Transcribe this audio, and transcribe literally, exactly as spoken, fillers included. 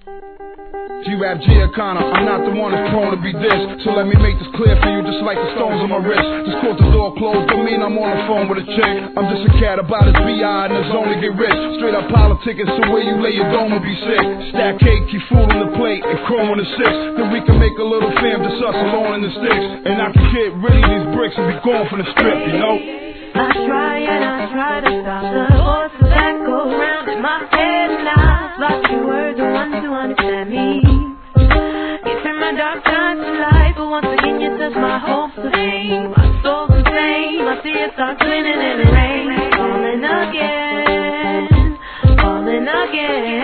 G-Rap Giacana, I'm not the one that's prone to be dissed. So let me make this clear for you, just like the stones on my wrist. Just cause the door closed, don't mean I'm on the phone with a chick. I'm just a cat about his B I and his zone to get rich. Straight up politicking, so where you lay your dome will be sick. Stack cake, keep food on the plate, and chrome on the six. Then we can make a little fam, just us alone in the sticks. And I can get rid of these bricks and be gone from the strip, you know? I try and I try to stop the voices that go round in my head, and I thought you were the one to understand me. You turn my dark times to light, but once again you touch my hopes of fame. My soul's the same, I see it start spinning in the rain. Falling again, falling again.